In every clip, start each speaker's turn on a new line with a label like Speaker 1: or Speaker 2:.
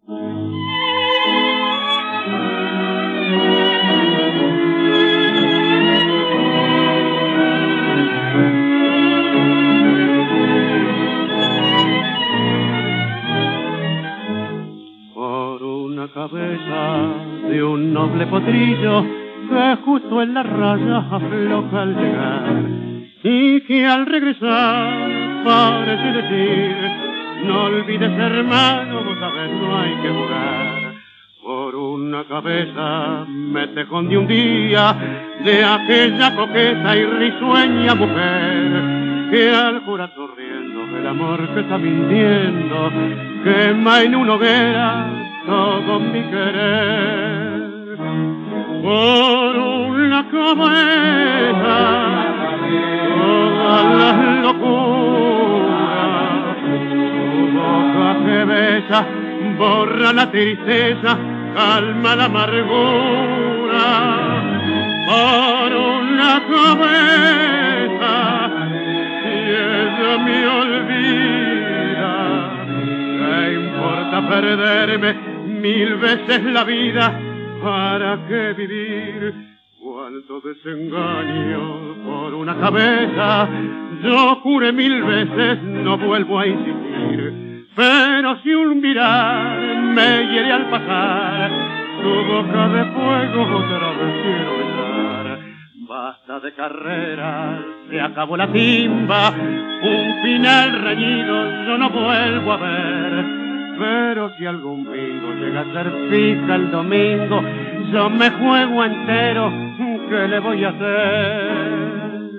Speaker 1: Por una cabeza de un noble potrillo que justo en la raya afloja al llegar y que al regresar parece decir: no olvides, hermano, vos sabés, no hay que jugar. Por una cabeza me tejón de un día de aquella coqueta y risueña mujer que al jurar sonriendo el amor que está mintiendo quema en una hoguera todo mi querer. Por una cabeza todas las locuras, tu boca que besa borra la tristeza, calma la amargura. Por una cabeza, si ella me olvida, ¿qué importa perderme 1000 veces la vida? ¿Para qué vivir? Cuánto desengaño por una cabeza. Yo juré 1000 veces, no vuelvo a insistir. Pero si un mirar me hiere al pasar, tu boca de fuego otra vez quiero besar. Basta de carreras, se acabó la timba, un final reñido yo no vuelvo a ver. Pero si algún bingo llega a ser fija el domingo, yo me juego entero, ¿qué le voy a hacer?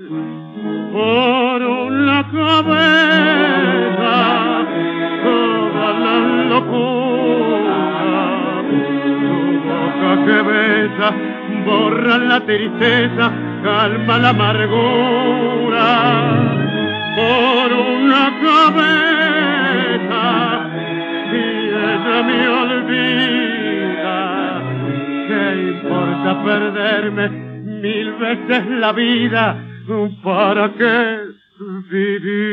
Speaker 1: Por una cabeza, toda la locura, tu boca que besa, borra la tristeza, calma la amargura. Por una cabeza, si ella me olvida, ¿qué importa perderme 1000 veces la vida? ¿Para qué vivir?